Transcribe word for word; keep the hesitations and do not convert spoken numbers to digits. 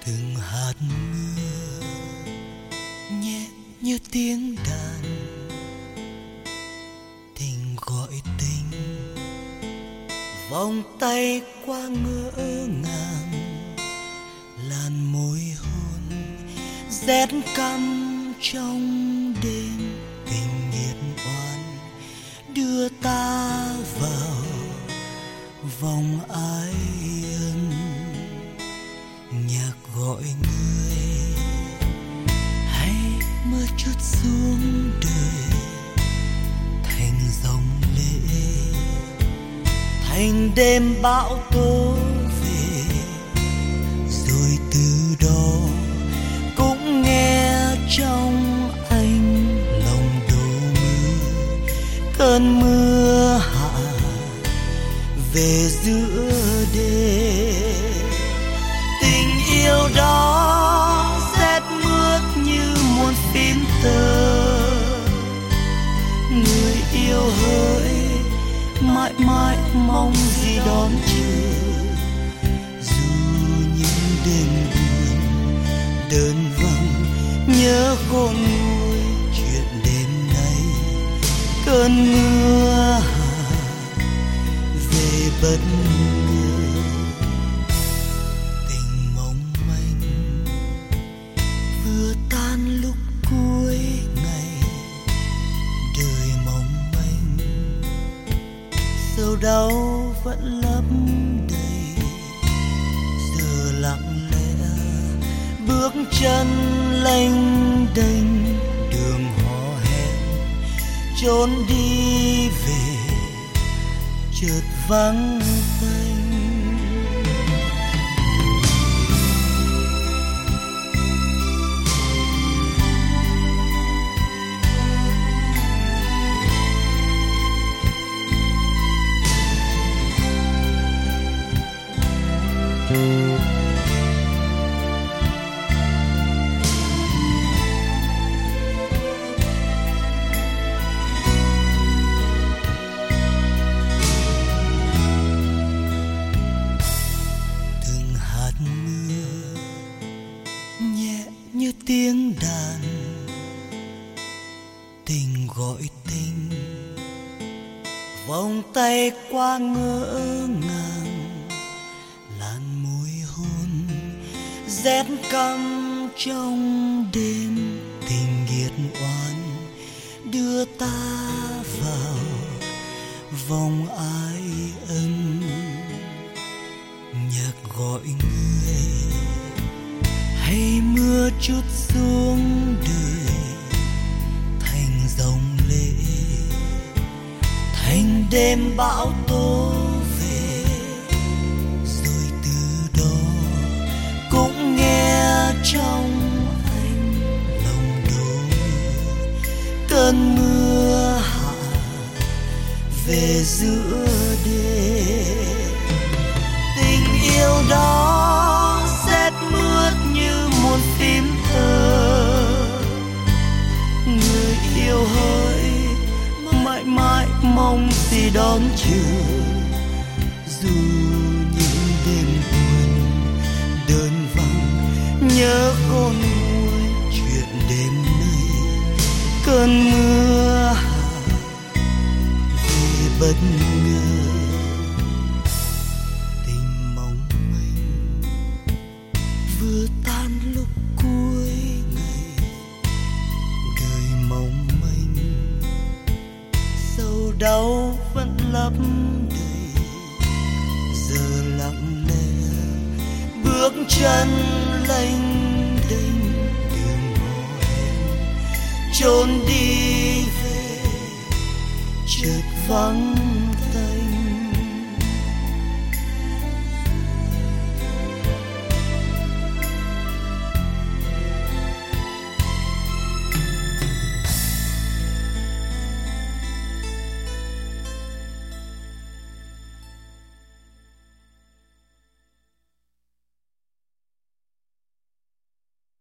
từng hạt mưa nhẹ như tiếng đàn, tình gọi tình, vòng tay qua ngỡ ngàng, làn môi hôn rét căm trong đêm, tình nghiệt oan đưa ta vào vòng ái ân. Nhạc gọi người hay mưa chút xuống đời, thành dòng lệ, thành đêm bão tố về, rồi từ đó cũng nghe trong anh lòng đổ mưa, cơn mưa hạ về giữa đêm. Tình yêu đó rét mướt như muôn phím tơ, người yêu hỡi mãi mãi mong gì đón chờ. Dù những đêm buồn đơn vắng nhớ khôn nguôi chuyện đêm nay, cơn mưa hạ về bất ngờ. Tình mong manh vừa tan lúc cuối ngày, đời mong manh sầu đau vẫn lấp đầy. Giờ lặng lẽ bước chân lênh đênh đường hò hẹn, trốn đi về chợt vắng tênh. Như tiếng đàn, tình gọi tình, vòng tay qua ngỡ ngàng, làn môi hôn rét căm trong đêm, tình nghiệt oan đưa ta vào vòng ái ân. Nhạc gọi người hay mưa chút xuống đời, thành dòng lệ, thành đêm bão tố về, rồi từ đó cũng nghe trong anh lòng đổ mưa, cơn mưa hạ về giữa đêm. Tình yêu đó rét mướt như muôn phím thơ, người yêu hỡi mãi mãi mong gì đón chờ. Dù những đêm buồn đơn vắng nhớ khôn nguôi chuyện đêm nay, cơn mưa hạ về bất ngờ. Tình mong manh vừa tan lúc cuối ngày, đời mong manh sầu đau vẫn lấp đầy. Giờ lặng lẽ bước chân lênh đênh đường hò hẹn, trốn đi về chợt vắng